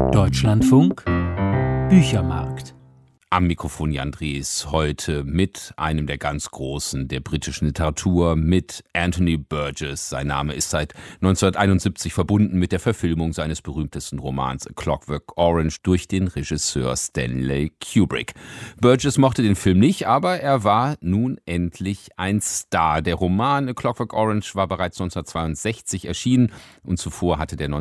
Deutschlandfunk Büchermarkt. Am Mikrofon Jan Drees, heute mit einem der ganz Großen der britischen Literatur, mit Anthony Burgess. Sein Name ist seit 1971 verbunden mit der Verfilmung seines berühmtesten Romans A Clockwork Orange durch den Regisseur Stanley Kubrick. Burgess mochte den Film nicht, aber er war nun endlich ein Star. Der Roman A Clockwork Orange war bereits 1962 erschienen und zuvor hatte der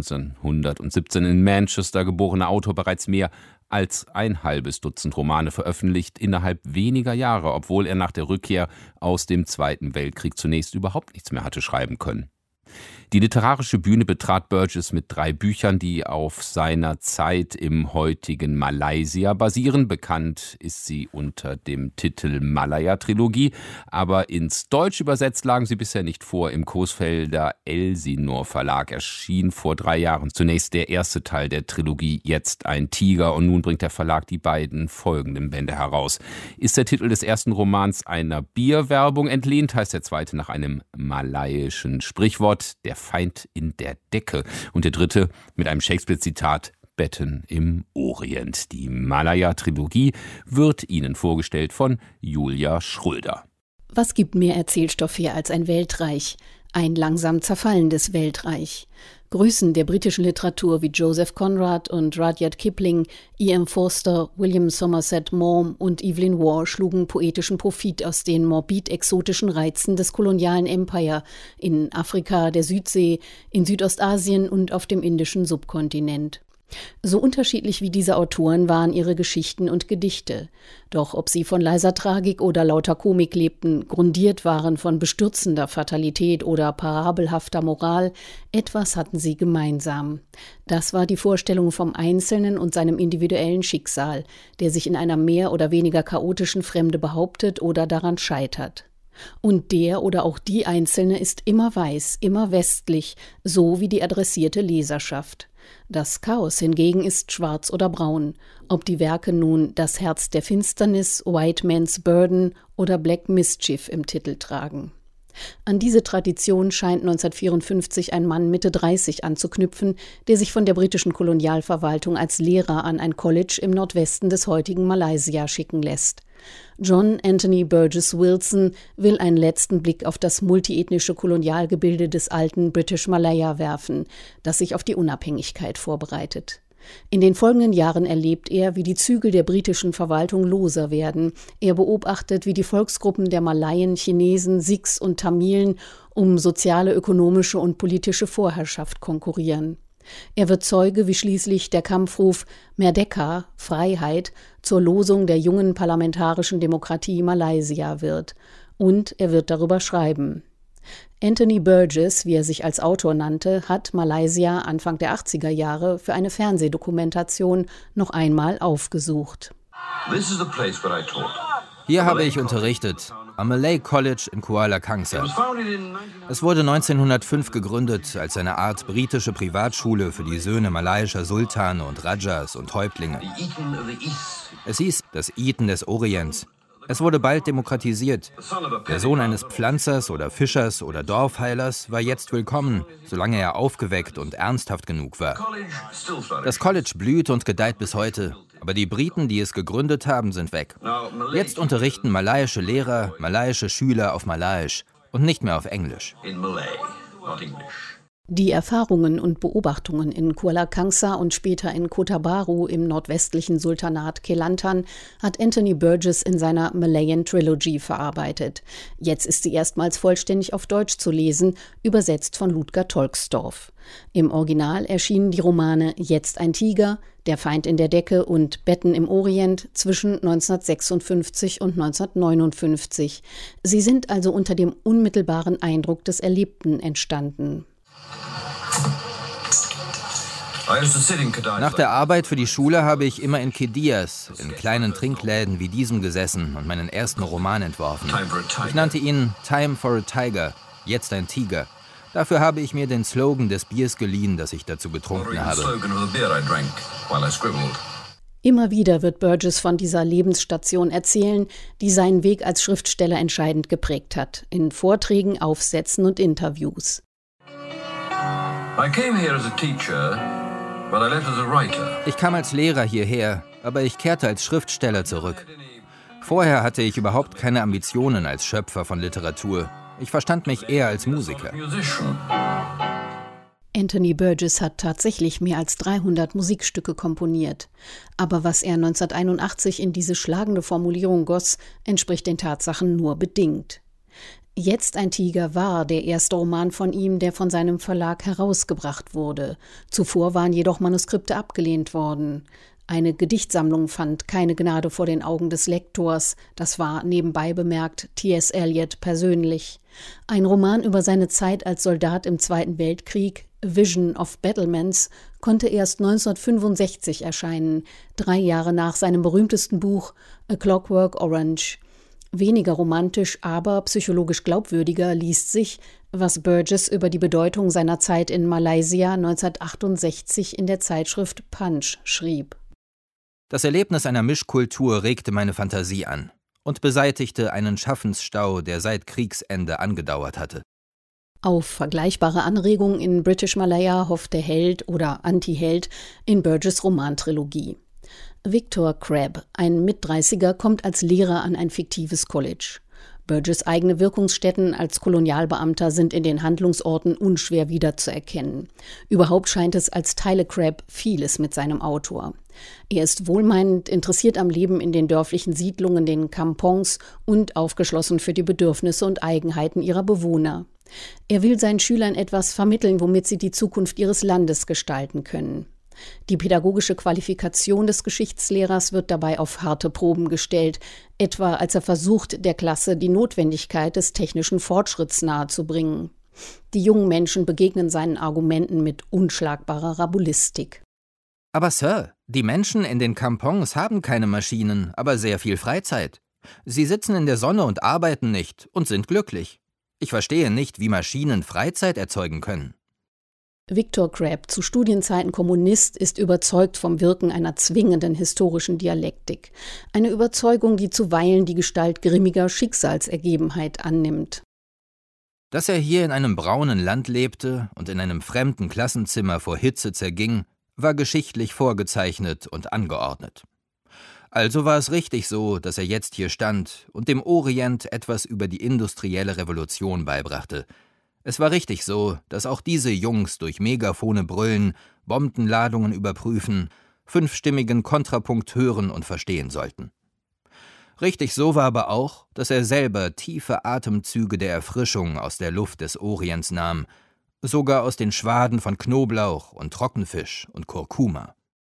1917 in Manchester geborene Autor bereits mehr als ein halbes Dutzend Romane veröffentlicht innerhalb weniger Jahre, obwohl er nach der Rückkehr aus dem Zweiten Weltkrieg zunächst überhaupt nichts mehr hatte schreiben können. Die literarische Bühne betrat Burgess mit 3 Büchern, die auf seiner Zeit im heutigen Malaysia basieren. Bekannt ist sie unter dem Titel Malaya-Trilogie, aber ins Deutsch übersetzt lagen sie bisher nicht vor. Im Coesfelder Elsinor Verlag erschien vor 3 Jahren zunächst der erste Teil der Trilogie Jetzt ein Tiger, und nun bringt der Verlag die beiden folgenden Bände heraus. Ist der Titel des ersten Romans einer Bierwerbung entlehnt, heißt der zweite nach einem malaiischen Sprichwort, der Feind in der Decke, und der dritte mit einem Shakespeare-Zitat, Betten im Orient. Die Malaya-Trilogie wird Ihnen vorgestellt von Julia Schröder. Was gibt mehr Erzählstoff her als ein Weltreich? Ein langsam zerfallendes Weltreich. Größen der britischen Literatur wie Joseph Conrad und Rudyard Kipling, E.M. Forster, William Somerset Maugham und Evelyn Waugh schlugen poetischen Profit aus den morbid-exotischen Reizen des kolonialen Empire in Afrika, der Südsee, in Südostasien und auf dem indischen Subkontinent. So unterschiedlich wie diese Autoren waren ihre Geschichten und Gedichte. Doch ob sie von leiser Tragik oder lauter Komik lebten, grundiert waren von bestürzender Fatalität oder parabelhafter Moral, etwas hatten sie gemeinsam. Das war die Vorstellung vom Einzelnen und seinem individuellen Schicksal, der sich in einer mehr oder weniger chaotischen Fremde behauptet oder daran scheitert. Und der oder auch die Einzelne ist immer weiß, immer westlich, so wie die adressierte Leserschaft. Das Chaos hingegen ist schwarz oder braun, ob die Werke nun Das Herz der Finsternis, White Man's Burden oder Black Mischief im Titel tragen. An diese Tradition scheint 1954 ein Mann Mitte 30 anzuknüpfen, der sich von der britischen Kolonialverwaltung als Lehrer an ein College im Nordwesten des heutigen Malaysia schicken lässt. John Anthony Burgess Wilson will einen letzten Blick auf das multiethnische Kolonialgebilde des alten British Malaya werfen, das sich auf die Unabhängigkeit vorbereitet. In den folgenden Jahren erlebt er, wie die Zügel der britischen Verwaltung loser werden. Er beobachtet, wie die Volksgruppen der Malaien, Chinesen, Sikhs und Tamilen um soziale, ökonomische und politische Vorherrschaft konkurrieren. Er wird Zeuge, wie schließlich der Kampfruf Merdeka, Freiheit, zur Losung der jungen parlamentarischen Demokratie Malaysia wird. Und er wird darüber schreiben. Anthony Burgess, wie er sich als Autor nannte, hat Malaysia Anfang der 80er Jahre für eine Fernsehdokumentation noch einmal aufgesucht. Hier habe ich unterrichtet, am Malay College in Kuala Kangsar. Es wurde 1905 gegründet als eine Art britische Privatschule für die Söhne malaiischer Sultane und Rajas und Häuptlinge. Es hieß das Eton des Orients. Es wurde bald demokratisiert. Der Sohn eines Pflanzers oder Fischers oder Dorfheilers war jetzt willkommen, solange er aufgeweckt und ernsthaft genug war. Das College blüht und gedeiht bis heute, aber die Briten, die es gegründet haben, sind weg. Jetzt unterrichten malaiische Lehrer malaiische Schüler auf Malaiisch und nicht mehr auf Englisch. Die Erfahrungen und Beobachtungen in Kuala Kangsar und später in Kota Bharu im nordwestlichen Sultanat Kelantan hat Anthony Burgess in seiner Malayan Trilogy verarbeitet. Jetzt ist sie erstmals vollständig auf Deutsch zu lesen, übersetzt von Ludger Tolksdorf. Im Original erschienen die Romane Jetzt ein Tiger, Der Feind in der Decke und Betten im Orient zwischen 1956 und 1959. Sie sind also unter dem unmittelbaren Eindruck des Erlebten entstanden. Nach der Arbeit für die Schule habe ich immer in Kedias, in kleinen Trinkläden wie diesem gesessen und meinen ersten Roman entworfen. Ich nannte ihn Time for a Tiger, jetzt ein Tiger. Dafür habe ich mir den Slogan des Biers geliehen, das ich dazu getrunken habe. Immer wieder wird Burgess von dieser Lebensstation erzählen, die seinen Weg als Schriftsteller entscheidend geprägt hat, in Vorträgen, Aufsätzen und Interviews. Ich kam als Lehrer hierher, aber ich kehrte als Schriftsteller zurück. Vorher hatte ich überhaupt keine Ambitionen als Schöpfer von Literatur. Ich verstand mich eher als Musiker. Anthony Burgess hat tatsächlich mehr als 300 Musikstücke komponiert. Aber was er 1981 in diese schlagende Formulierung goss, entspricht den Tatsachen nur bedingt. Jetzt ein Tiger war der erste Roman von ihm, der von seinem Verlag herausgebracht wurde. Zuvor waren jedoch Manuskripte abgelehnt worden. Eine Gedichtsammlung fand keine Gnade vor den Augen des Lektors. Das war, nebenbei bemerkt, T.S. Eliot persönlich. Ein Roman über seine Zeit als Soldat im Zweiten Weltkrieg, A Vision of Battlements, konnte erst 1965 erscheinen, 3 Jahre nach seinem berühmtesten Buch A Clockwork Orange. Weniger romantisch, aber psychologisch glaubwürdiger liest sich, was Burgess über die Bedeutung seiner Zeit in Malaysia 1968 in der Zeitschrift Punch schrieb. Das Erlebnis einer Mischkultur regte meine Fantasie an und beseitigte einen Schaffensstau, der seit Kriegsende angedauert hatte. Auf vergleichbare Anregungen in British Malaya hofft der Held oder Antiheld in Burgess' Romantrilogie. Victor Crabbe, ein Mit-30er, kommt als Lehrer an ein fiktives College. Burgess' eigene Wirkungsstätten als Kolonialbeamter sind in den Handlungsorten unschwer wiederzuerkennen. Überhaupt scheint es, als teile Crabbe vieles mit seinem Autor. Er ist wohlmeinend, interessiert am Leben in den dörflichen Siedlungen, den Kampongs, und aufgeschlossen für die Bedürfnisse und Eigenheiten ihrer Bewohner. Er will seinen Schülern etwas vermitteln, womit sie die Zukunft ihres Landes gestalten können. Die pädagogische Qualifikation des Geschichtslehrers wird dabei auf harte Proben gestellt, etwa als er versucht, der Klasse die Notwendigkeit des technischen Fortschritts nahezubringen. Die jungen Menschen begegnen seinen Argumenten mit unschlagbarer Rabulistik. Aber Sir, die Menschen in den Kampongs haben keine Maschinen, aber sehr viel Freizeit. Sie sitzen in der Sonne und arbeiten nicht und sind glücklich. Ich verstehe nicht, wie Maschinen Freizeit erzeugen können. Victor Crabbe, zu Studienzeiten Kommunist, ist überzeugt vom Wirken einer zwingenden historischen Dialektik. Eine Überzeugung, die zuweilen die Gestalt grimmiger Schicksalsergebenheit annimmt. Dass er hier in einem braunen Land lebte und in einem fremden Klassenzimmer vor Hitze zerging, war geschichtlich vorgezeichnet und angeordnet. Also war es richtig so, dass er jetzt hier stand und dem Orient etwas über die industrielle Revolution beibrachte. Es war richtig so, dass auch diese Jungs durch Megafone brüllen, Bombenladungen überprüfen, 5-stimmigen Kontrapunkt hören und verstehen sollten. Richtig so war aber auch, dass er selber tiefe Atemzüge der Erfrischung aus der Luft des Orients nahm, sogar aus den Schwaden von Knoblauch und Trockenfisch und Kurkuma.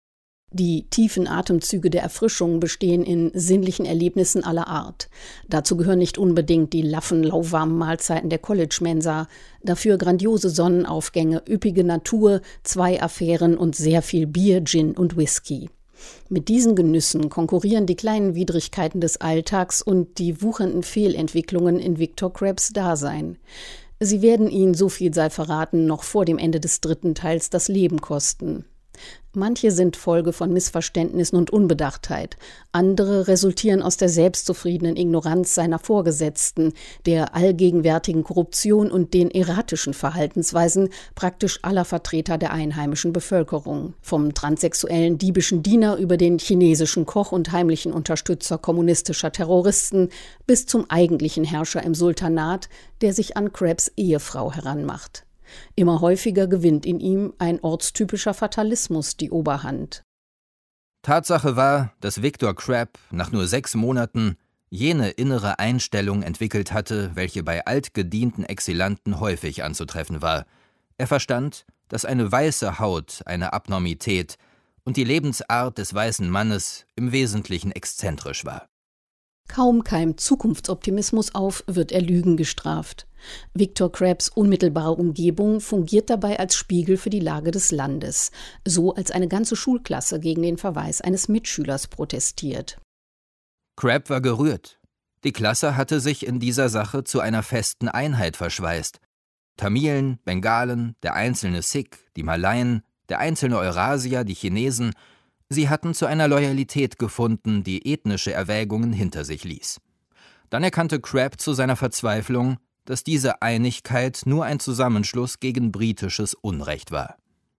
Die tiefen Atemzüge der Erfrischung bestehen in sinnlichen Erlebnissen aller Art. Dazu gehören nicht unbedingt die laffen, lauwarmen Mahlzeiten der College-Mensa, dafür grandiose Sonnenaufgänge, üppige Natur, 2 Affären und sehr viel Bier, Gin und Whisky. Mit diesen Genüssen konkurrieren die kleinen Widrigkeiten des Alltags und die wuchernden Fehlentwicklungen in Victor Crabbes Dasein. Sie werden ihn, so viel sei verraten, noch vor dem Ende des 3. Teils das Leben kosten. Manche sind Folge von Missverständnissen und Unbedachtheit, andere resultieren aus der selbstzufriedenen Ignoranz seiner Vorgesetzten, der allgegenwärtigen Korruption und den erratischen Verhaltensweisen praktisch aller Vertreter der einheimischen Bevölkerung. Vom transsexuellen diebischen Diener über den chinesischen Koch und heimlichen Unterstützer kommunistischer Terroristen bis zum eigentlichen Herrscher im Sultanat, der sich an Crabbes Ehefrau heranmacht. Immer häufiger gewinnt in ihm ein ortstypischer Fatalismus die Oberhand. Tatsache war, dass Victor Crabbe nach nur 6 Monaten jene innere Einstellung entwickelt hatte, welche bei altgedienten Exilanten häufig anzutreffen war. Er verstand, dass eine weiße Haut eine Abnormität und die Lebensart des weißen Mannes im Wesentlichen exzentrisch war. Kaum keimt Zukunftsoptimismus auf, wird er Lügen gestraft. Victor Crabbes unmittelbare Umgebung fungiert dabei als Spiegel für die Lage des Landes, so als eine ganze Schulklasse gegen den Verweis eines Mitschülers protestiert. Crabbe war gerührt. Die Klasse hatte sich in dieser Sache zu einer festen Einheit verschweißt. Tamilen, Bengalen, der einzelne Sikh, die Malaien, der einzelne Eurasier, die Chinesen, sie hatten zu einer Loyalität gefunden, die ethnische Erwägungen hinter sich ließ. Dann erkannte Crabbe zu seiner Verzweiflung, dass diese Einigkeit nur ein Zusammenschluss gegen britisches Unrecht war.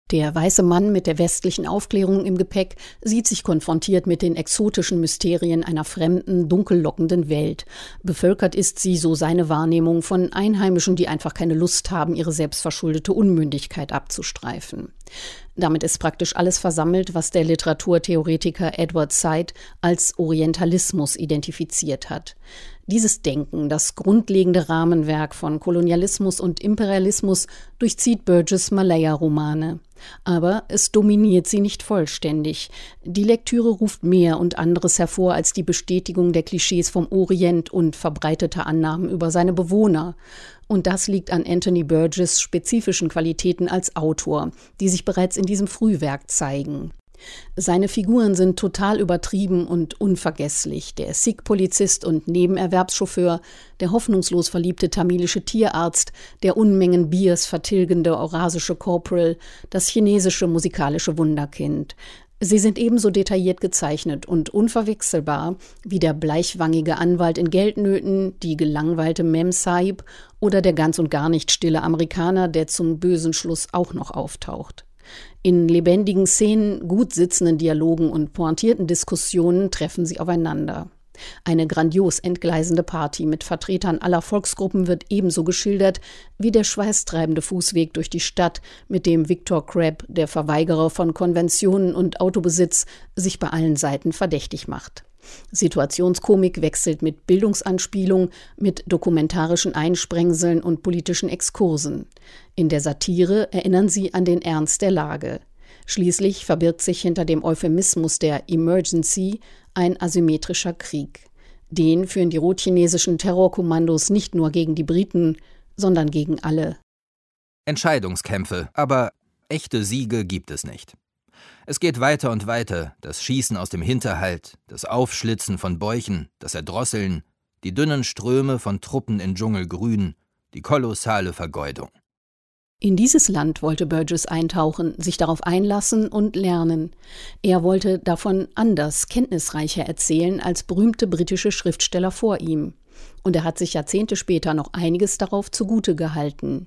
Der weiße Mann mit der westlichen Aufklärung im Gepäck sieht sich konfrontiert mit den exotischen Mysterien einer fremden, dunkel lockenden Welt. Bevölkert ist sie, so seine Wahrnehmung, von Einheimischen, die einfach keine Lust haben, ihre selbstverschuldete Unmündigkeit abzustreifen. Damit ist praktisch alles versammelt, was der Literaturtheoretiker Edward Said als Orientalismus identifiziert hat. Dieses Denken, das grundlegende Rahmenwerk von Kolonialismus und Imperialismus, durchzieht Burgess' Malaya-Romane. Aber es dominiert sie nicht vollständig. Die Lektüre ruft mehr und anderes hervor als die Bestätigung der Klischees vom Orient und verbreiteter Annahmen über seine Bewohner. Und das liegt an Anthony Burgess' spezifischen Qualitäten als Autor, die sich bereits in diesem Frühwerk zeigen. Seine Figuren sind total übertrieben und unvergesslich. Der Sikh-Polizist und Nebenerwerbschauffeur, der hoffnungslos verliebte tamilische Tierarzt, der Unmengen Biers vertilgende eurasische Corporal, das chinesische musikalische Wunderkind. Sie sind ebenso detailliert gezeichnet und unverwechselbar wie der bleichwangige Anwalt in Geldnöten, die gelangweilte Mem Sahib oder der ganz und gar nicht stille Amerikaner, der zum bösen Schluss auch noch auftaucht. In lebendigen Szenen, gut sitzenden Dialogen und pointierten Diskussionen treffen sie aufeinander. Eine grandios entgleisende Party mit Vertretern aller Volksgruppen wird ebenso geschildert wie der schweißtreibende Fußweg durch die Stadt, mit dem Victor Crabbe, der Verweigerer von Konventionen und Autobesitz, sich bei allen Seiten verdächtig macht. Situationskomik wechselt mit Bildungsanspielung, mit dokumentarischen Einsprengseln und politischen Exkursen. In der Satire erinnern sie an den Ernst der Lage. Schließlich verbirgt sich hinter dem Euphemismus der Emergency ein asymmetrischer Krieg. Den führen die rotchinesischen Terrorkommandos nicht nur gegen die Briten, sondern gegen alle. Entscheidungskämpfe, aber echte Siege gibt es nicht. Es geht weiter und weiter, das Schießen aus dem Hinterhalt, das Aufschlitzen von Bäuchen, das Erdrosseln, die dünnen Ströme von Truppen in Dschungelgrün, die kolossale Vergeudung. In dieses Land wollte Burgess eintauchen, sich darauf einlassen und lernen. Er wollte davon anders, kenntnisreicher erzählen als berühmte britische Schriftsteller vor ihm. Und er hat sich Jahrzehnte später noch einiges darauf zugute gehalten.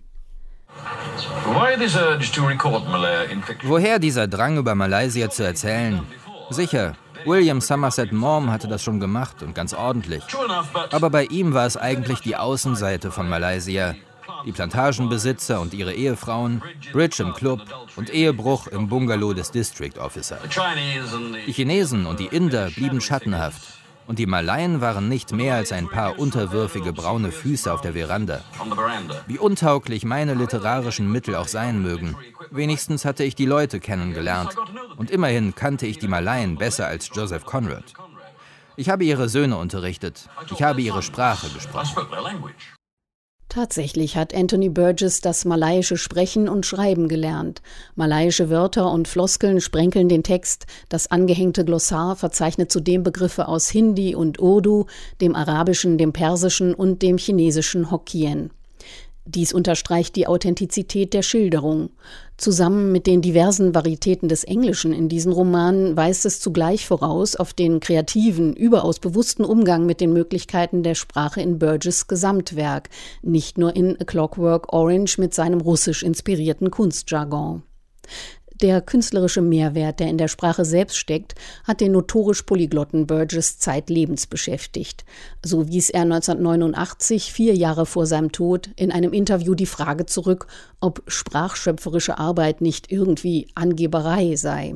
Woher dieser Drang, über Malaysia zu erzählen? Sicher, William Somerset Maugham hatte das schon gemacht und ganz ordentlich. Aber bei ihm war es eigentlich die Außenseite von Malaysia. Die Plantagenbesitzer und ihre Ehefrauen, Bridge im Club und Ehebruch im Bungalow des District Officer. Die Chinesen und die Inder blieben schattenhaft. Und die Malaien waren nicht mehr als ein paar unterwürfige braune Füße auf der Veranda. Wie untauglich meine literarischen Mittel auch sein mögen, wenigstens hatte ich die Leute kennengelernt. Und immerhin kannte ich die Malaien besser als Joseph Conrad. Ich habe ihre Söhne unterrichtet. Ich habe ihre Sprache gesprochen. Tatsächlich hat Anthony Burgess das malaiische Sprechen und Schreiben gelernt. Malaiische Wörter und Floskeln sprenkeln den Text. Das angehängte Glossar verzeichnet zudem Begriffe aus Hindi und Urdu, dem Arabischen, dem Persischen und dem chinesischen Hokkien. Dies unterstreicht die Authentizität der Schilderung. Zusammen mit den diversen Varietäten des Englischen in diesen Romanen weist es zugleich voraus auf den kreativen, überaus bewussten Umgang mit den Möglichkeiten der Sprache in Burgess' Gesamtwerk, nicht nur in A Clockwork Orange mit seinem russisch inspirierten Kunstjargon. Der künstlerische Mehrwert, der in der Sprache selbst steckt, hat den notorisch polyglotten Burgess zeitlebens beschäftigt. So wies er 1989, 4 Jahre vor seinem Tod, in einem Interview die Frage zurück, ob sprachschöpferische Arbeit nicht irgendwie Angeberei sei.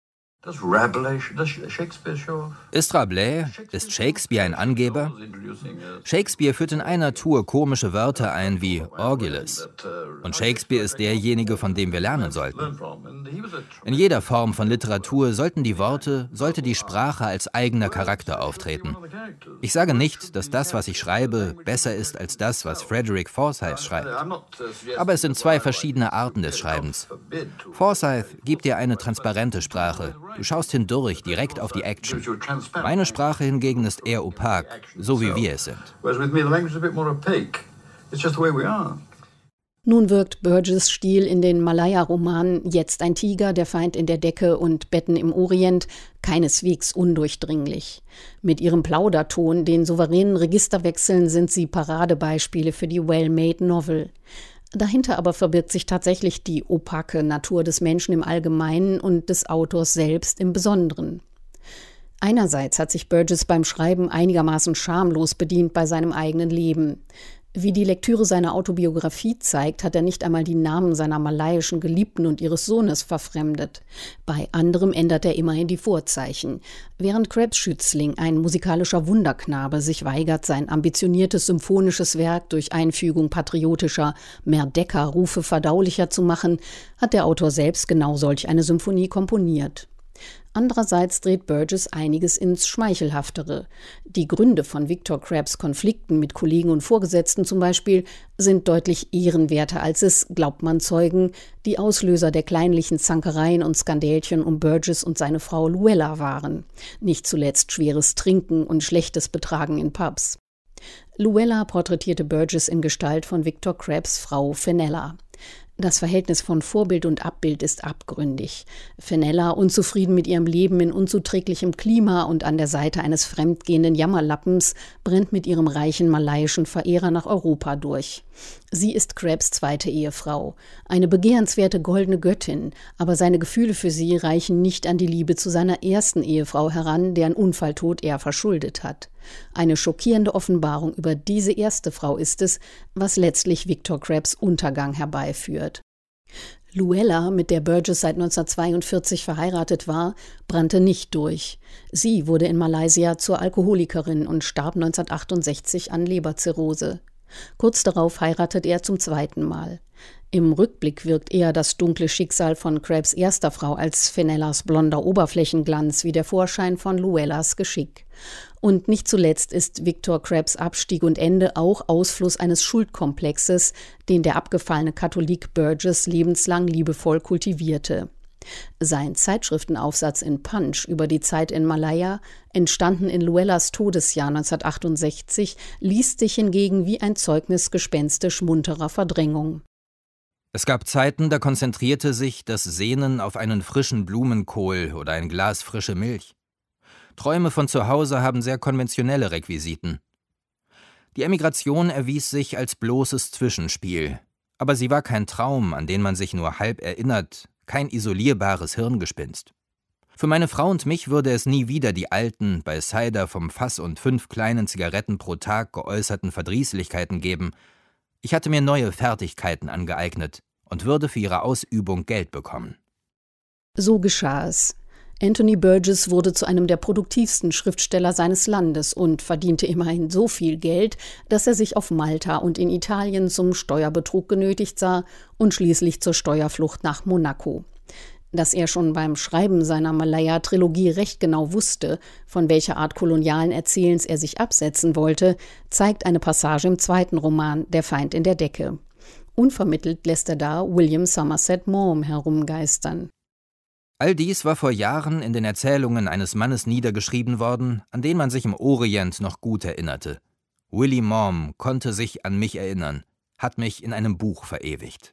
Ist Rabelais, ist Shakespeare ein Angeber? Shakespeare führt in einer Tour komische Wörter ein wie Orgulous. Und Shakespeare ist derjenige, von dem wir lernen sollten. In jeder Form von Literatur sollte die Sprache als eigener Charakter auftreten. Ich sage nicht, dass das, was ich schreibe, besser ist als das, was Frederick Forsyth schreibt. Aber es sind 2 verschiedene Arten des Schreibens. Forsyth gibt dir eine transparente Sprache. Du schaust hindurch, direkt auf die Action. Meine Sprache hingegen ist eher opak, so wie wir es sind. Nun wirkt Burgess' Stil in den Malaya-Romanen Jetzt ein Tiger, Der Feind in der Decke und Betten im Orient keineswegs undurchdringlich. Mit ihrem Plauderton, den souveränen Registerwechseln sind sie Paradebeispiele für die Well-Made Novel. Dahinter aber verbirgt sich tatsächlich die opake Natur des Menschen im Allgemeinen und des Autors selbst im Besonderen. Einerseits hat sich Burgess beim Schreiben einigermaßen schamlos bedient bei seinem eigenen Leben. Wie die Lektüre seiner Autobiografie zeigt, hat er nicht einmal die Namen seiner malaiischen Geliebten und ihres Sohnes verfremdet. Bei anderem ändert er immerhin die Vorzeichen. Während Krebs Schützling, ein musikalischer Wunderknabe, sich weigert, sein ambitioniertes symphonisches Werk durch Einfügung patriotischer Merdeka-Rufe verdaulicher zu machen, hat der Autor selbst genau solch eine Symphonie komponiert. Andererseits dreht Burgess einiges ins Schmeichelhaftere. Die Gründe von Victor Krebs' Konflikten mit Kollegen und Vorgesetzten zum Beispiel sind deutlich ehrenwerter, als es, glaubt man Zeugen, die Auslöser der kleinlichen Zankereien und Skandälchen um Burgess und seine Frau Luella waren. Nicht zuletzt schweres Trinken und schlechtes Betragen in Pubs. Luella porträtierte Burgess in Gestalt von Victor Krebs' Frau Fenella. Das Verhältnis von Vorbild und Abbild ist abgründig. Fenella, unzufrieden mit ihrem Leben in unzuträglichem Klima und an der Seite eines fremdgehenden Jammerlappens, brennt mit ihrem reichen malaiischen Verehrer nach Europa durch. Sie ist Krebs' zweite Ehefrau, eine begehrenswerte goldene Göttin, aber seine Gefühle für sie reichen nicht an die Liebe zu seiner ersten Ehefrau heran, deren Unfalltod er verschuldet hat. Eine schockierende Offenbarung über diese erste Frau ist es, was letztlich Victor Krebs' Untergang herbeiführt. Luella, mit der Burgess seit 1942 verheiratet war, brannte nicht durch. Sie wurde in Malaysia zur Alkoholikerin und starb 1968 an Leberzirrhose. Kurz darauf heiratet er zum zweiten Mal. Im Rückblick wirkt eher das dunkle Schicksal von Krebs' erster Frau als Fenellas blonder Oberflächenglanz wie der Vorschein von Luellas Geschick. Und nicht zuletzt ist Victor Krebs' Abstieg und Ende auch Ausfluss eines Schuldkomplexes, den der abgefallene Katholik Burgess lebenslang liebevoll kultivierte. Sein Zeitschriftenaufsatz in Punch über die Zeit in Malaya, entstanden in Luellas Todesjahr 1968, liest sich hingegen wie ein Zeugnis gespenstisch munterer Verdrängung. Es gab Zeiten, da konzentrierte sich das Sehnen auf einen frischen Blumenkohl oder ein Glas frische Milch. Träume von zu Hause haben sehr konventionelle Requisiten. Die Emigration erwies sich als bloßes Zwischenspiel, aber sie war kein Traum, an den man sich nur halb erinnert, kein isolierbares Hirngespinst. Für meine Frau und mich würde es nie wieder die alten, bei Cider vom Fass und 5 kleinen Zigaretten pro Tag geäußerten Verdrießlichkeiten geben. Ich hatte mir neue Fertigkeiten angeeignet und würde für ihre Ausübung Geld bekommen. So geschah es. Anthony Burgess wurde zu einem der produktivsten Schriftsteller seines Landes und verdiente immerhin so viel Geld, dass er sich auf Malta und in Italien zum Steuerbetrug genötigt sah und schließlich zur Steuerflucht nach Monaco. Dass er schon beim Schreiben seiner Malaya-Trilogie recht genau wusste, von welcher Art kolonialen Erzählens er sich absetzen wollte, zeigt eine Passage im zweiten Roman »Der Feind in der Decke«. Unvermittelt lässt er da William Somerset Maugham herumgeistern. All dies war vor Jahren in den Erzählungen eines Mannes niedergeschrieben worden, an den man sich im Orient noch gut erinnerte. Willie Maugham konnte sich an mich erinnern, hat mich in einem Buch verewigt.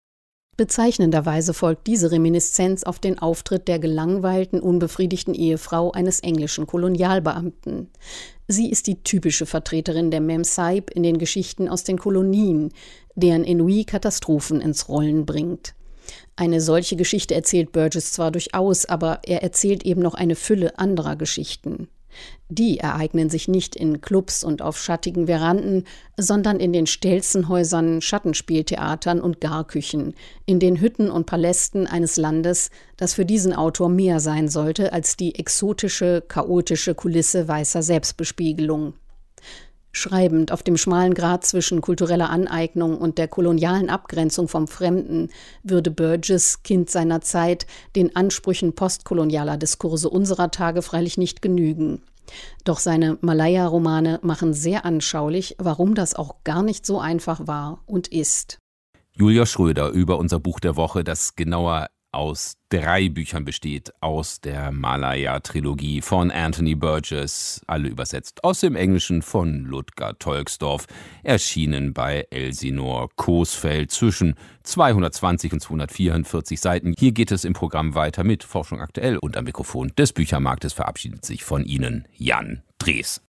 Bezeichnenderweise folgt diese Reminiszenz auf den Auftritt der gelangweilten, unbefriedigten Ehefrau eines englischen Kolonialbeamten. Sie ist die typische Vertreterin der Mem-Sahib in den Geschichten aus den Kolonien, deren Ennui Katastrophen ins Rollen bringt. Eine solche Geschichte erzählt Burgess zwar durchaus, aber er erzählt eben noch eine Fülle anderer Geschichten. Die ereignen sich nicht in Clubs und auf schattigen Veranden, sondern in den Stelzenhäusern, Schattenspieltheatern und Garküchen, in den Hütten und Palästen eines Landes, das für diesen Autor mehr sein sollte als die exotische, chaotische Kulisse weißer Selbstbespiegelung. Schreibend auf dem schmalen Grat zwischen kultureller Aneignung und der kolonialen Abgrenzung vom Fremden würde Burgess, Kind seiner Zeit, den Ansprüchen postkolonialer Diskurse unserer Tage freilich nicht genügen. Doch seine Malaya-Romane machen sehr anschaulich, warum das auch gar nicht so einfach war und ist. Julia Schröder über unser Buch der Woche, das genauer aus 3 Büchern besteht, aus der Malaya-Trilogie von Anthony Burgess, alle übersetzt aus dem Englischen von Ludger Tolksdorf, erschienen bei Elsinor Coesfeld, zwischen 220 und 244 Seiten. Hier geht es im Programm weiter mit Forschung aktuell und am Mikrofon des Büchermarktes verabschiedet sich von Ihnen Jan Drees.